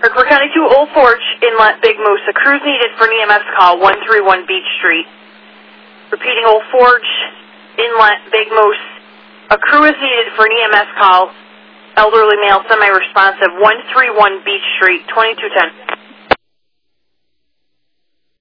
River County 2, Old Forge, Inlet, Big Moose. A crew's needed for an EMS call, 131 Beach Street. Repeating, Old Forge, Inlet, Big Moose. A crew is needed for an EMS call, elderly male, semi-responsive, 131 Beach Street, 2210.